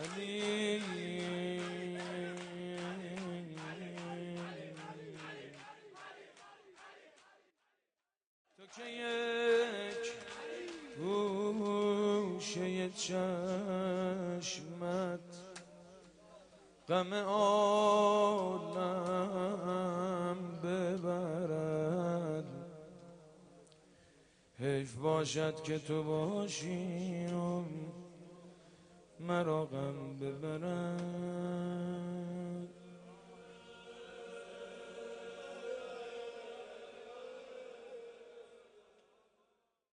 علی تو که یک گوشه چشمت غم عالم ببرد، حیف باشد که تو باشی و مرا غم ببرد.